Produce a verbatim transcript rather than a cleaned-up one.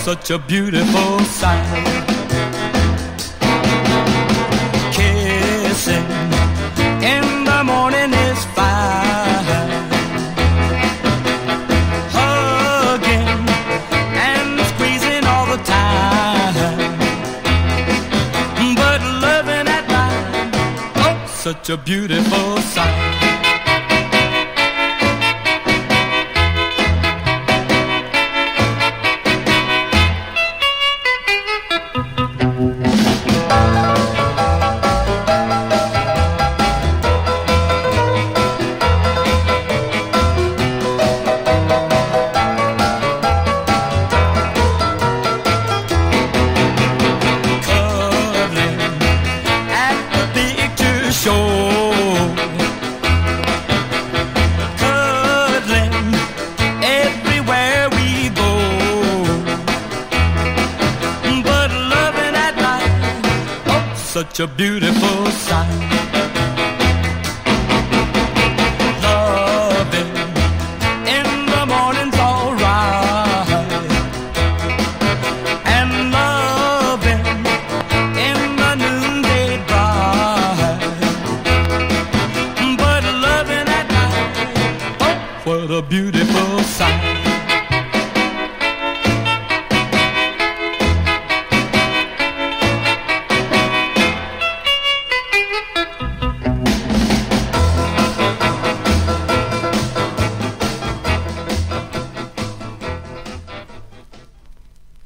such a beautiful sight. Kissing in the morning is fine. Hugging and squeezing all the time. But loving at night, oh, such a beautiful sight. Such a beautiful sight.